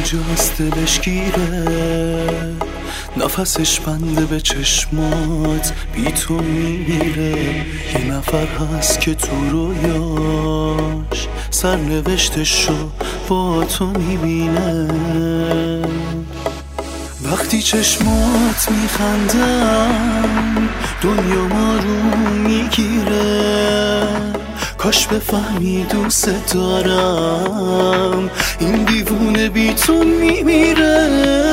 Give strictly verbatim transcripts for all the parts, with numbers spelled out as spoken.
کجاست دلش گیره، نفسش بنده به چشمات، بی تو میمیره. یه نفر هست که تو رویاش سرنوشتشو با تو میبینه. وقتی چشمات میخندن دنیا ما رو میگیره. کاش بفهمی دوست دارم، این دیوونه بی تو میمیره.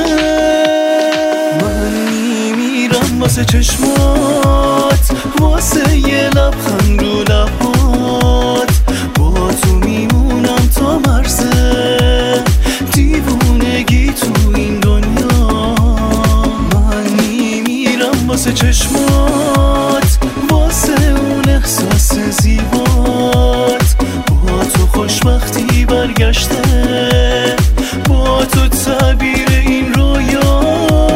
من میمیرم واسه چشمات، واسه یه لبخند رو لبات. با تو میمونم تا مرزه دیوونگی تو این دنیا. من میمیرم واسه چشمات، واسه اون احساس زیبات. با تو خوشبختی برگشته، با تو تعبیر این رویا.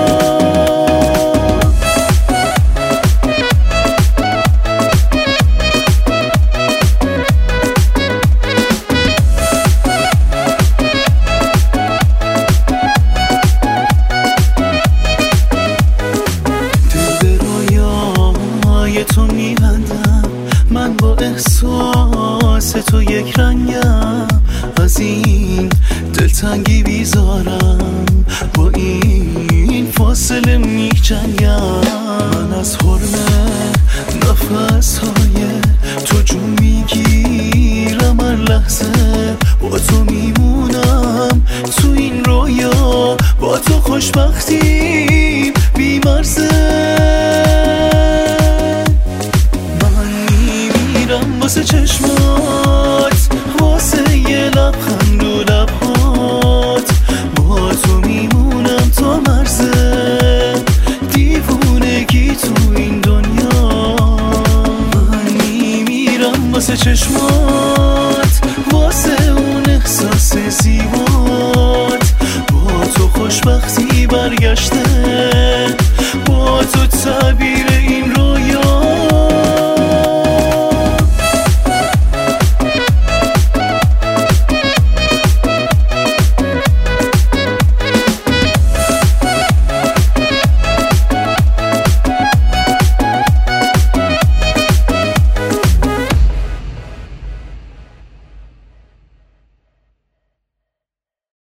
تو میبندم من با احساس تو یک رنگم. از این دلتنگی بیزارم، با این فاصله میجنگم. من از حرمه نفس های تو جون میگیرم، هر لحظه با تو میمونم تو این رویا. با تو خوشبختی بی مرزه. واسه چشمات، واسه یه لبخند رو لبات. با تو میمونم تا مرزه دیوونگی تو این دنیا. من میمیرم واسه چشمات، واسه اون احساس زیبات. با تو خوشبختی برگشته، با تو تعبیر